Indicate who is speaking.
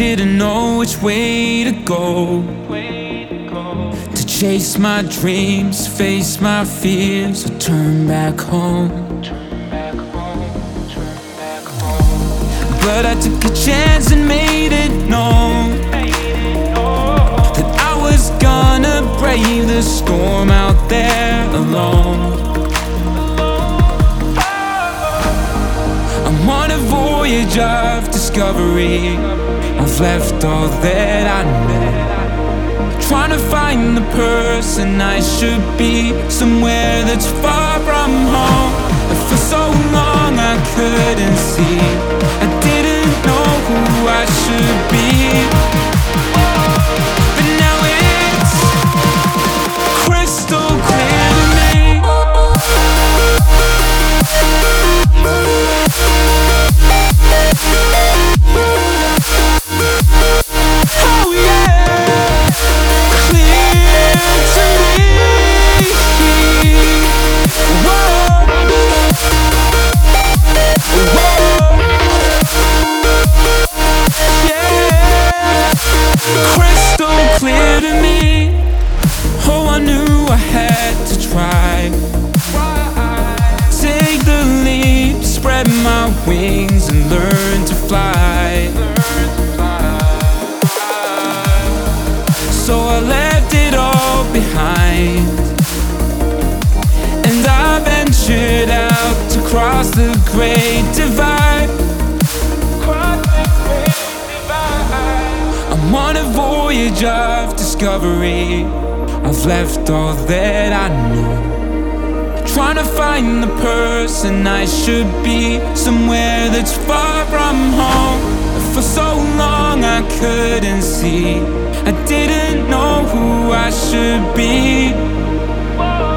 Speaker 1: didn't know which way to go, to chase my dreams, face my fears, or turn back home. But I took a chance and made it known that I was gonna brave the storm out there alone. I'm on a voyage of discovery. I've left all that I know, trying to find the person I should be, somewhere that's far from home. But for so long I couldn't see, I didn't know who I should be. But now it's crystal clear to me. Oh yeah, clear to me. Whoa. Whoa. Yeah, crystal clear to me. Oh, I knew I had to try, take the leap, spread my wings and learn to fly. So I left it all behind, and I ventured out to cross the great divide. I'm on a voyage of discovery. I've left all that I know, trying to find the person I should be, somewhere that's far from home. For so long I couldn't see, I didn't know who I should be.